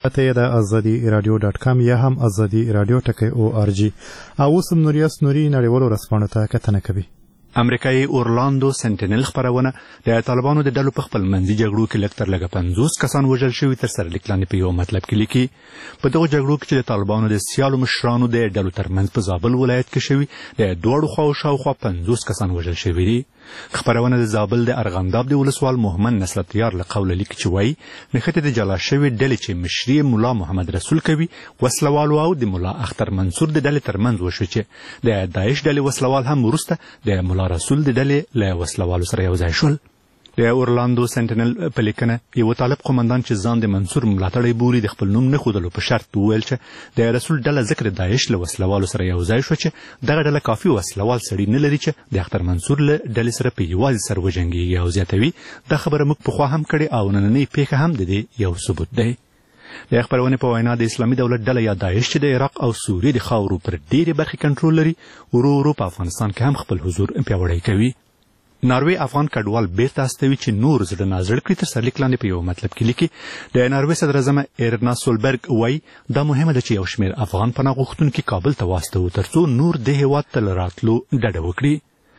ته د ازادي رادیو .com یا هم ازادي رادیو .org او اوس نوریاس نوري نړیوالو رسپانو ته کتنه کوي. امریکایي اورلاندو سنټینل خبرونه د طالبانو د ډلو په خپل منځي جګړو کې لږ تر لږه 50 کسان وژل شوي تر سره لیک لاندې په یو مطلب کې لیکي. په دغو جګړو کې چې د طالبانو د سیالو مشرانو د ډلو ترمنځ په زابل ولایت کې شوي د دواړو خواو شاوخوا 50 کسان وژل شوي دي. خبرونه د زابل د ارغنداب د ولسوال محمد نصرت یار له قوله لیکي چې وایي نښتې د جلا شوي ډلې چې مشري مولا محمد رسول کوي وسلوالو او د مولا اختر منصور د ډلې ترمنځ وشو چې د داعش ډلې وسلوال هم وروسته د مولا رسول د ډلې له وسلوالو سره یو ځای شول. د اورلاندو سنټینل په لیکنه یو طالب قومندان چې ځان د منصور ملاتړی بولي د خپل نوم نه ښودلو په شرط وویل چې د رسول ډله ذکر داعش له وسلوالو سره یو ځای شو چې دغه ډله کافي وسلوال سړي نه لري چې د اختر منصور له ډلې سره په یوازې سر وجنګېږي او زیاتوي دا خبره موږ پخوا هم کړې او نننۍ پیښه هم د دې یو ثبوت دی. د خبرونې په وینا د اسلامي دولت ډله یا داعش چې د عراق او سوریې د خاورو پر ډېرې برخې کنټرول لري ورو ورو په افغانستان کې هم خپل حضور پیاوړی کوي. ناروې افغان کډوال بیرته استوي چې نور زړه نازړ کړي تر سر لیک لاندې په یو مطلب کې لیکي. د ناروې صدر اعظم ایرنا سولبرګ وایي دا مهمه ده چې یو شمېر افغان پناه غوښتونکي کابل ته واستوو ترڅو نور د هېواد ته له راتلو ډډه وکړي.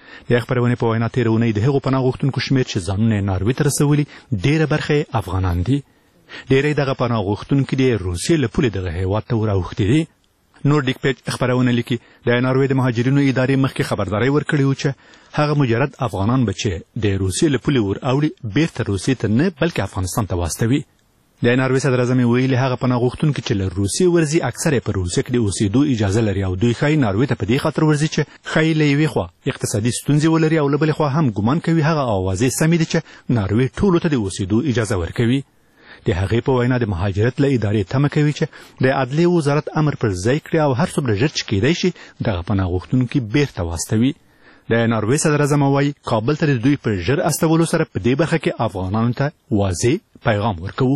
د خبرونې په وینا تېره اونۍ د هغو پناه غوښتونکو شمېر چې ځانونه یې ناروې ته رسولي ډېره برخه یې افغانان دي. ډېری دغه پناه غوښتونکي د روسیې له پولې دغه هېواد ته وراوښتي دي. نورډیک پیج خبرونه لیکي د ناروې د مهاجرینو ادارې مخکې خبرداری ورکړې و چې هغه مجرد افغانان به چې د روسیې له پولې ور اوړي بیرته روسیې ته نه بلکې افغانستان ته واستوي. د ناروې صدر اعظم ویلي هغه پناه غوښتونکي چې له روسیې ورځي اکثر یې په روسیې کې د اوسېدو اجازه لري او دوی ښایي ناروې ته په دې خاطر ورځي چې ښایي له یوې خوا اقتصادي ستونزې ولري او له بلې خوا هم ګمان کوي هغه اوازې سمې دي چې ناروې ټولو ته د اوسېدو اجازه ورکوي. د هغې په وینا د مهاجرت له ادارې تمه کوي چې د عدلیې وزارت امر پر ځای کړي او هر څومره ژر چې کیدای شي دغه پناه غوښتونکي بیرته واستوي. د ناروې صدر اعظم وایي کابل ته د دوی پر ژر استولو سره په دې برخه کې افغانانو ته واضح پیغام ورکوو.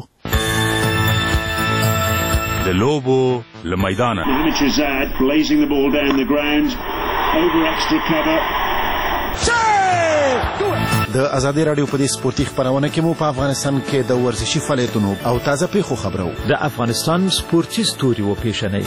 د لوبو له میدانه د ازادي رادیو په دې سپورتي خبرونه کې مو په افغانستان کې د ورزشي فعالیتونو او تازه پیښو خبرو د افغانستان سپورتي ستوري و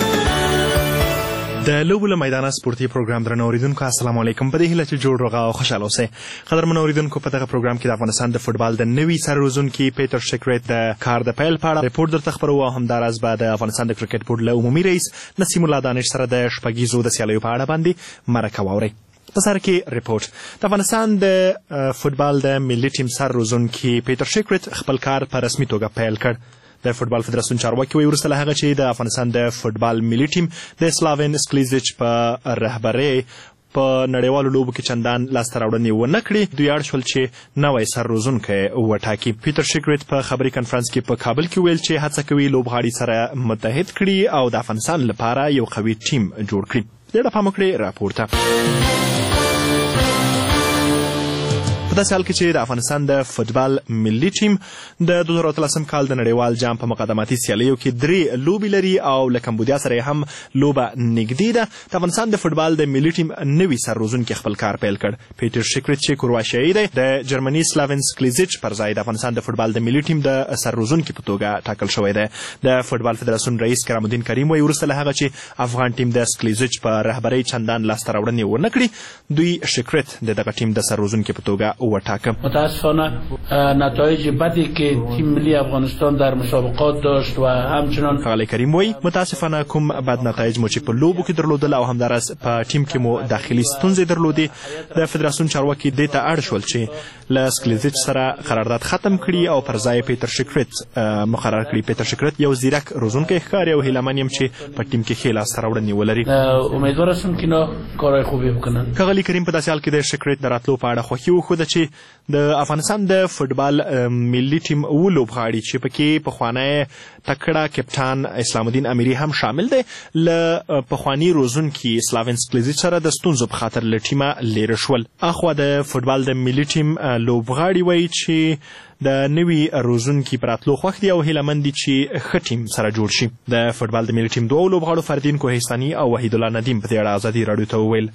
پیښنې د لوبو له میدانه سپورتي پروګرام درنو اوریدونکو السلام علیکم. په دې هیله چې جوړ روغه او خوشحاله اوسئ. قدرمنو اوریدونکو په دغه پروګرام کې د افغانستان د فوټبال د نوي سرروزونکي پیټر شیکریت د کار د پیل په اړه ریپورټ درته خپروو او همداراز به د افغانستان د کرکټ بورډ له عمومي رئیس نسیم الله دانش سره د شپږیزو د سیالیو په اړه باندې مرکه واورئ. په سر کې ریپورټ د افغانستان د فوټبال د ملي ټیم سرروزونکي پیټر شیکریت خپل کار په رسمي توګه پیل کړ. د فوټبال فدراسیون چارواکي وایي وروسته له هغه چې د افغانستان د فوټبال ملي ټیم د سلاوین سکلیزیچ په رهبرۍ په نړیوالو لوبو کې چندان لاسته راوړنې ونه کړي دوی اړ شول چې نوی سرروزونکی وټاکي. پیټر شیکریت په خبري کنفرانس کې په کابل کې ویل چې هڅه کوي لوبغاړي سره متحد کړي او د افغانستان لپاره یو قوي ټیم جوړ کړي. ډېره پام وکړئ راپور ته. په داسې حال کې چې د افغانستان د فوټبال ملي ټیم د 2013 کال د نړیوال جام په مقدماتي سیالیو کې 3 لوبې لري او له کمبودیا سره هم لوبه نږدې ده. د افغانستان د فوټبال د ملي ټیم نوي سرروزونکي خپل کار پیل کړ. پیټر شیکریت چې کرواشیایي دی د جرمني سلاوین سکلیزیچ پر ځای د افغانستان د فوټبال د ملي ټیم د سرروزونکي په توګه ټاکل شوی دی. د فوټبال فدراسیون رئیس کرام الدین کریم وایي وروسته له هغه چې افغان ټیم د سکلیزیچ په رهبرۍ چندان لاسته راوړنې ونه کړي دوی شیکریت د دغه ټیم د سرروزونکي په توګه وټاکه. متاسفانه نتایج بدی که تیم ملی افغانستان در مسابقات داشت و همچنان آقای کریم وایي متاسفانه کوم بد نتایج مو چې په لوبو کې درلودل او همداراز په ټیم کې مو داخلي ستونزې درلودې د فدراسیون چارواکي دې ته اړ شول چې له سکلیزیچ سره قرارداد ختم کړي او پر ځای پیټر شیکریت مقرر کړي. پیټر شیکریت یو زیرک روزونکی ښکاري او هیلهمن یم چې په ټیم کې ښې لاسته راوړنې ولري. امیدوار هستم که اینا کارهای خوبی بکنن. ښاغلي کریم په داسې حال کې د شیکریت د راتلو په اړه خوښي وښوده چې د افغانستان د فوټبال ملي ټیم اووه لوبغاړي چې پکې پخوانی تکړه کپټان اسلام الدین امیري هم شامل دی له پخواني روزونکي سلاوین سکلیزیچ سره د ستونزو په خاطر له ټیمه لیرې شول. اخوا د فوټبال د ملي ټیم لوبغاړي وایي چې د نوي روزونکي په راتلو خوښ دي او هیلهمند دي چې ښه ټیم سره جوړ شي. د فوټبال د ملي ټیم دوه لوبغاړو فردین کوهستاني او وحید الله ندیم په دې اړه ازادي راډیو ته وویل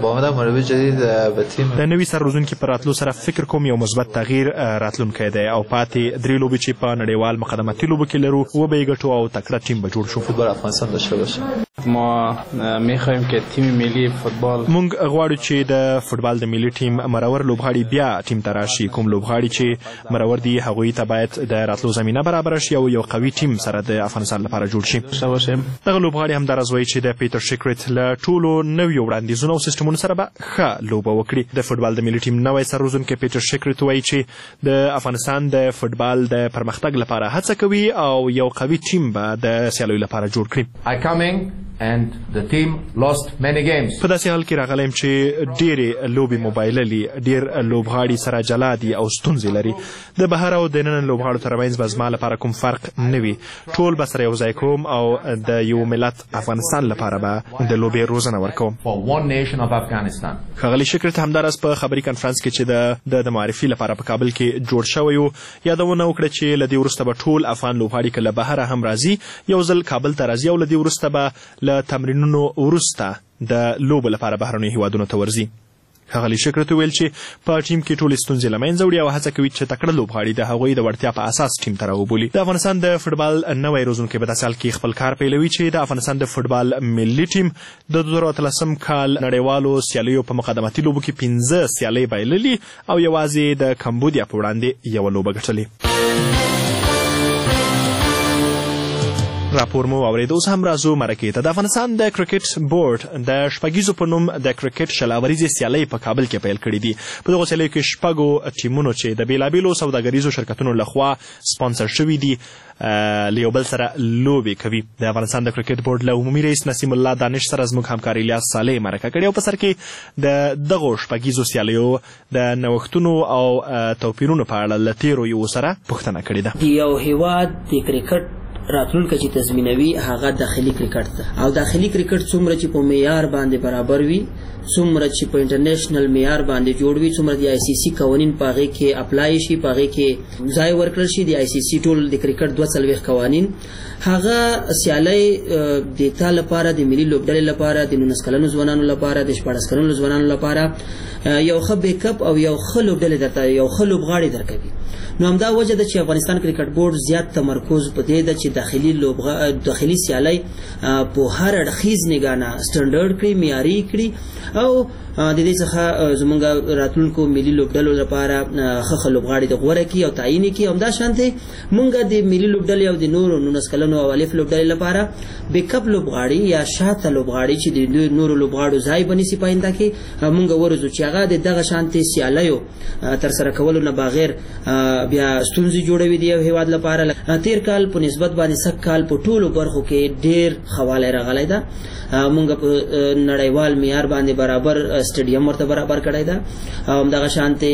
د نوي سر روزونکي په راتلو سره فکر کوم یو مثبت تغییر راتلونکی دی او پاتې درې لوبې چې په نړیوال مقدماتي لوبو کې لرو وبه یې ګټو او تکړه ټیم به جوړ شو. فوتبال افغانستان داشته باشه. ما میخوایم که تیم ملی فوتبال مونږ غواړو چې د فوټبال د ملي ټیم مرور لوبغاړي بیا ټیم ته راشي. کوم لوبغاړي چې مرور دي هغوی ته باید د راتلو زمینه برابر شي او یو قوي ټیم سره د افغانستان لپاره جوړ شي. دغه لوبغاړي همداراز وایي چې د پیټر شیکریت له ټولو نویو وړاندیزونو او سیستمونو سره به ښه لوبه وکړي. د فوټبال د ملي ټیم نوی سرروزونکی پیټر شیکریت وایي چې د افغانستان د فوټبال د پرمختګ لپاره هڅه کوي او یو قوي ټیم به د سیالیو لپاره جوړ کړي. and the team lost many games. په داسې حال کې راغلم چې ډېرې لوبې موبایللي ډېر لوبغاړي سره جلا دي او ستونزې لري. د بهر او د ننن لوبغاړو ترمنځ به زما لپاره کوم فرق نه وي. ټول به سره یو ځای کوم او د یو ملت افغانستان لپاره به د لوبې روزنه ورکوم. For one nation of Afghanistan. ښاغلي شکرت همداراز په خبري کنفرانس کې چې د معرفي لپاره په کابل کې جوړ شوی و یادونه وکړه چې له دې وروسته به ټول افغان لوبغاړي که له بهره هم راځي یو ځل کابل ته راځي او له دې وروسته به له تمرینونو وروسته د لوبو لپاره بهرنیو هیوادونو ته ورځي. ښاغلي شکرت ویل چې په ټیم کې ټولې ستونزې له منځه وړي او هڅه کوي چې تکړه لوبغاړي د هغوی د وړتیا په اساس ټیم ته راوبولي. د افغانستان د فوټبال نوی روزونکی په داسې حال کې خپل کار پیلوي چې د افغانستان د فوټبال ملي ټیم د 2013 کال نړیوالو سیالیو په مقدماتي لوبو کې 15 سیالۍ بایللي او یوازې د کمبودیا په وړاندې یوه لوبه ګټلې. راپور مو واورید. اوس هم راځو مرکې ته. د افغانستان د کرکټ بورډ د شپږیزو په نوم د کرکټ شلاوریزې سیالۍ په کابل کې پیل کړي دي. په دغو سیالیو کې شپږو ټیمونو چې د بېلابېلو سوداګریزو شرکتونو لخوا سپانسر شوي دي له یو بل سره لوبې کوي. د افغانستان د کرکټ بورډ له عمومي رئیس نسیم الله دانش سره زموږ همکار الیاس صالح مرکه کړې او په سر کې د دغو شپږیزو سیالیو د نوښتونو او توپیرونو په اړه له تېرو یو سره پوښتنه کړې ده. یو هیواد د کرکټ راتلونکی چې تضمینوي هغه داخلي کرکټ ده او داخلي کرکټ څومره چې په معیار باندې برابر وي څومره چې په انټرنیشنل معیار باندې جوړ وي څومره د ICC قوانین په هغې کې اپلای شي په هغې کې ځای ورکړل شي. د ICC ټول د کرکټ 42 قوانین هغه سیالۍ د تا لپاره د ملي لوبډلې لپاره د 19 کلنو ځوانانو لپاره د 14 کلنو ځوانانو لپاره یو ښه بیک اپ او یو ښه لوبډلې درته یو ښه لوبغاړي درکوي. نو همدا وجه ده چې افغانستان کرکټ بورډ زیات تمرکز په دې ده چې داخلي سیالۍ په هر اړخیز نګاه نه سټنډرډ کړي معیاري کړي او د دې څخه زموږ راتلونکو ملي لوبډلو لپاره ښه لوبغاړي د غوره کړي او تعیین کړي. همدا شانتې موږ د ملي لوبډلې او د نورو 19 کلنو او الف لوبډلې لپاره بیک اپ لوبغاړي یا شاته لوبغاړي چې د نورو لوبغاړو ځای بنیسي په آینده کې موږ ورځو چې هغه د دغه شانتې سیالیو ترسره کولو نه بغیر بیا ستونزې جوړوي د یو هیواد لپاره. تیر کال په نسبت باندې سږ کال په ټولو برخو کې ډېر خواله راغلی ده. موږ په نړیوال معیار باندې برابر سټیډیم ورته برابر کړی ده او همدغه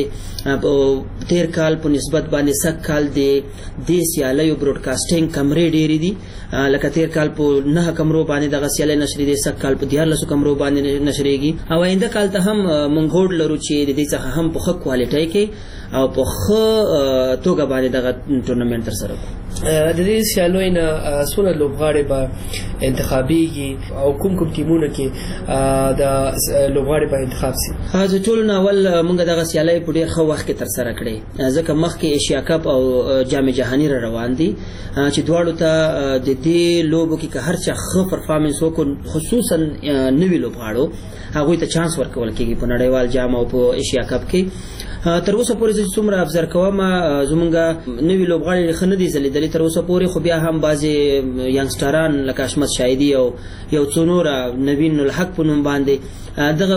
شانتې تیر کال په نسبت باندې سږ کال د دې سیالیو براډکاسټینګ کمرې ډېرې دي. لکه تیر کال په 9 کمرو باندې دغه سیالۍ نشرېدې سږ کال په 14 کمرو باندې نشرېږي او آینده کال ته هم موږ هوډ لرو چې د دې څخه هم په ښه کوالټۍ کې او په ښه توګه باندې دغه ټورنمنټ ترسره کړو. د دې سیالیو نه څومره لوبغاړي به انتخابیږي او کوم ټیمونه کې د لوبغاړي به انتخاب شي؟ د ټولو نه اول موږ دغه سیالۍ په ډېر ښه وخت کې ترسره کړې ځکه مخکې ایشیا کپ او جام جهاني را روان دي چې دواړو ته د دې لوبو کې که هر چا ښه پرفارمنس وکړو خصوصا نوي لوبغاړو هغوی ته چانس ورکول کېږي په نړیوال جام او په ایشیا کپ کې. تر اوسه پورې چې څومره ابزر کوم زمونږ نوي لوبغاړي ښه نه دي ځلېدلي تر اوسه پورې خو بیا هم بعضې ینګسټران لکه اشمت شاهدي او یو څو نوره نوین الحق په نوم باندې دغه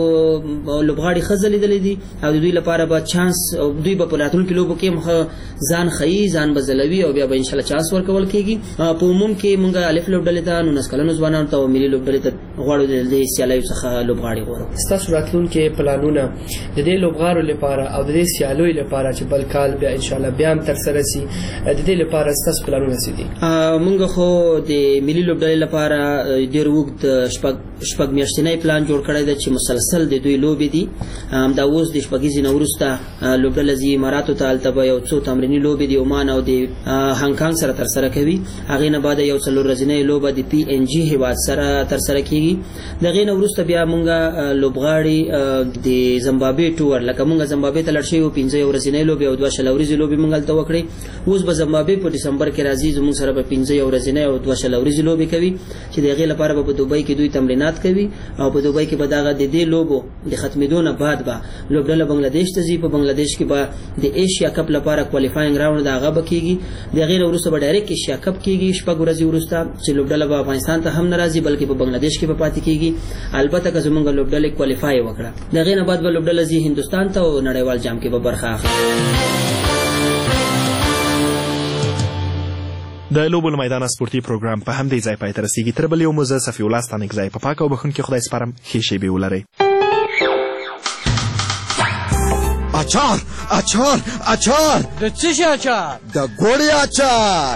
لوبغاړي ښه ځلېدلي دي او د دوی لپاره به چانس دوی به په راتلونکي لوبو کې هم ځان ښیي ځان به ځلوي او بیا به انشاءالله چانس ورکول کېږي. په عموم کې موږ الف لوبډلې ته 19 کلنو ځوانانو ته او ملي لوبډلې ته غواړو د دې سیالیو څخه لوبغاړي غواړو. ستاسو راتلونکي پلانونه د دې لوبغاړو لپاره او د دې سیالیو لپاره چې بل کال بیا انشاءالله بیا هم ترسره شي د دې لپاره ستاسو پلانونه څه دي؟ موږ خو د ملي لوبډلې لپاره ډېر اوږد شپږ میاشتنی پلان جوړ کړی دی چې مسلسل د دوی لوبې دي. همدا اوس د شپږیزې نه وروسته لوبډله ځي اماراتو ته، هلته به یو څو تمریني لوبې د عمان او د هانګ سره ترسره کوي. هغې نه بعد یو 4 ورځنۍ لوبه د PNG هیواد سره ترسره کیږي. د هغې نه وروسته بیا مونږ لوبغاړي د زمبابوې ټور، لکه مونږ زمبابوې ته لاړ شوي وو، 15 ورځنۍ لوبې او 2 شل ورځې لوبې مونږ هلته وکړې. اوس به زمبابوې په ډسمبر کې راځي، زموږ سره به 15 ورځنۍ او 2 شل ورځې لوبې کوي چې د هغې لپاره به په دوبۍ کې دوی تمرینات کوي او په دوبۍ کې به دغه د دې لوبو د ختمېدو نه بعد به لوبډله بنګلادیش ته ځي. په بنګلادیش کې به د ایشیا کپ لپاره کوالیفاینګ راوند د هغه به کیږي. د هغې نه وروسته به ډایرکټ ایشیا کپ کیږي 6 ورځې وروسته، چې لوبډله به افغانستان ته هم نه راځي بلکې په بنګلادیش کې به پاتې کیږي. البته که زموږ لوبډلې کوالیفای وکړه، د هغې نه بعد به لوبډله ځي هندوستان ته او نړیوال جام کې به برخه اخلي. د لوبو له میدانه سپورتي پروګرام په همدې ځای پای ته رسیږي. تر بل یو مو زه صفي الله ستانک ځای په پاک او بخښونکي خدای سپارم. ښې شېبې ولرئ. اچار اچار اچار. د څه شي اچار؟ د ګوړې اچار.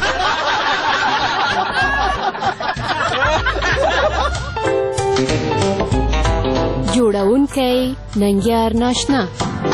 جوړونکی ننګیار ناشنا.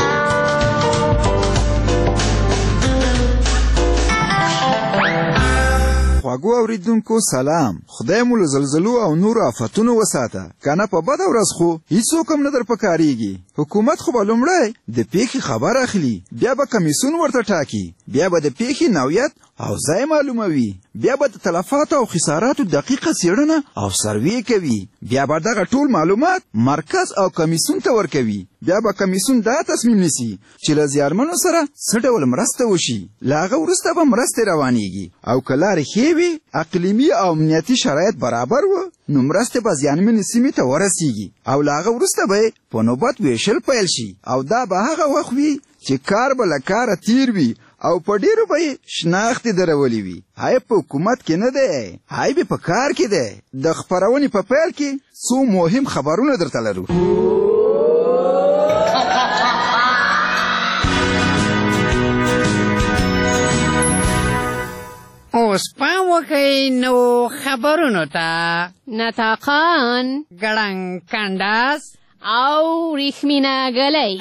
خواږو اوریدونکو سلام. خدای مو له زلزلو او نورو آفتونو وساته. کنه په بده ورځ خو هیڅوک هم نه در پکارېږي. حکومت خو به لومړی د پیښې خبر اخلي، بیا به کمیسیون ورته ټاکي، بیا به د پیښې نوعیت او ځای معلوموي، بیا به د تلفاتو او خساراتو دقیقه څېړنه او سروې کوي، بیا به دغه ټول معلومات مرکز او کمیسیون ته ورکوي، بیا به کمیسیون دا تصمیم نیسي چې له زیارمنو سره څه ډول مرسته وشي. له هغه وروسته به مرستې روانېږي او که لارې ښې وي، اقلیمي او امنیتي شرایط برابر و، نو مرستې به زیانمنې سیمې ته ورسیږي او له هغه وروسته به په نوبت ویشل پیل شي او دا به هغه وخت وي چې کار به له کاره تیر وي او په ډیرو به یې شناختې درولې وي. هی په حکومت کې نه دی، هی به په کار کې دی. د خپرونې په پیل کې څو مهم خبرونه درته لرو. اوس پام وکئ نو خبرونو ته. نطاقان، ګړنګ کنډاس او ریښمینه ګلۍ.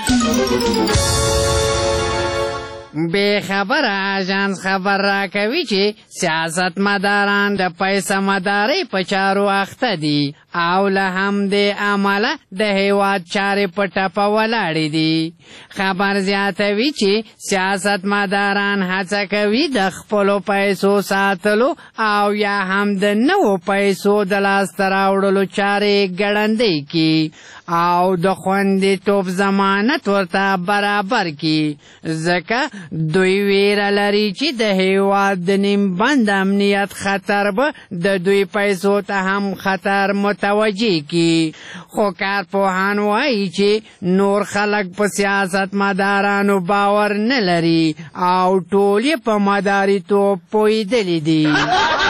بے خبره اژانس خبر راکوي چې سیاستمداران د پیسه مدارۍ په چارو اخته دي او له همدې امله د هیواد چارې په ټپه ولاړې دي. خبر زیاتوي چې سیاستمداران هڅه کوي د خپلو پیسو ساتلو او یا هم د نوو پیسو د لاسته راوړلو چارې ګړندۍ کړي او د خوندیتوب ضمانت ورته برابر کړي، ځکه دوی ویره لري چې د هیواد د نیم بند امنیت خطر به د دوی پیسو ته هم خطر متوجه کی. خو کارپوهان وایي چې نور خلک په سیاست مدارانو باور نه لري او ټول یې په مداریتوب پوهېدلي دي.